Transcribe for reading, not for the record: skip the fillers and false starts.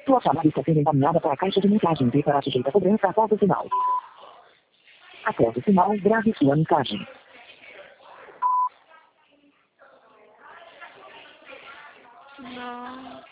Sua chamada está sendo encaminhada para a caixa de mensagens e será sujeita a cobrança após o sinal. Após o sinal, grave sua mensagem. No.